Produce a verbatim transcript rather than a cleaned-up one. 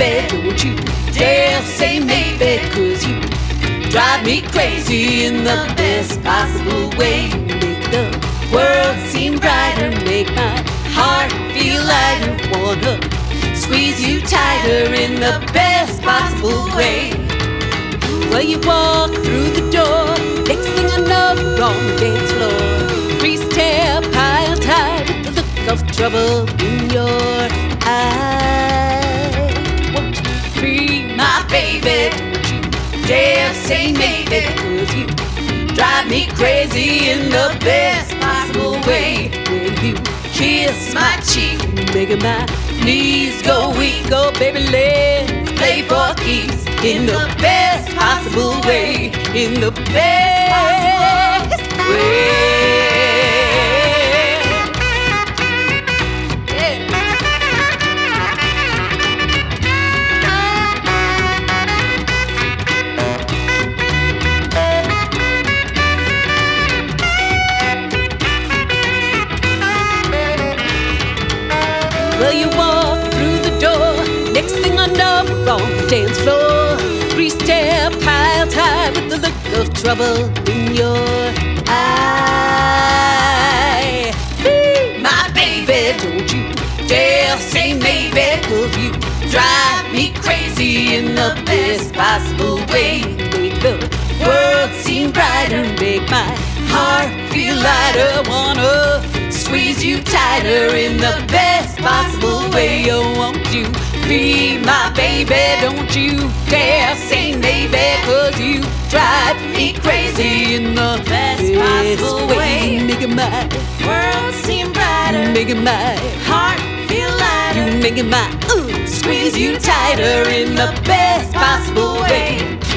baby, don't you dare say maybe, 'cause you drive me crazy in the best possible way. Make the world seem brighter, make my heart feel lighter. Wanna squeeze you tighter in the best possible way. Well, you walk through the door, next thing I know, you're on the dance floor. Three-step high tied with the look of trouble in your eye. Won't you be my baby? Don't you dare say maybe, 'cause you drive me crazy in the best possible way. When you kiss my cheek, making my knees go weak. Oh, baby, let's play for keeps in the best possible way. In the best possible way. Well, you walk through the door, next thing I know, we're on the dance floor. Three-step pile tied with the look of trouble in your eye. Be my baby, don't you dare say maybe, 'cause you drive me crazy in the best possible way. Make the world seem brighter, make my heart feel lighter. Wanna squeeze you tighter in the best possible way. Oh, won't you be my baby? Don't you dare say maybe, 'cause you drive me crazy in the best possible way. Making my world seem brighter, making my heart feel lighter. You making my ooh, squeeze you tighter in the best possible way.